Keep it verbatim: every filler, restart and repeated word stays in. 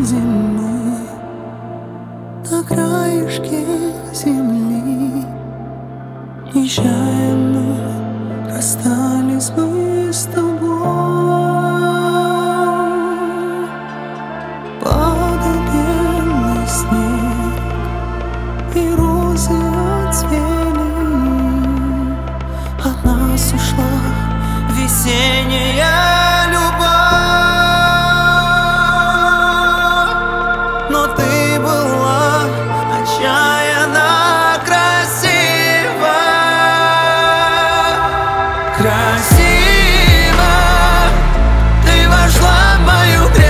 зимы на краешке земли. Нечаянно расстались мы с тобой. Падал белый снег, и розы отцвели. От нас ушла весенняя любовь. Но ты была отчаянно красива. Красиво ты вошла в мою грязь.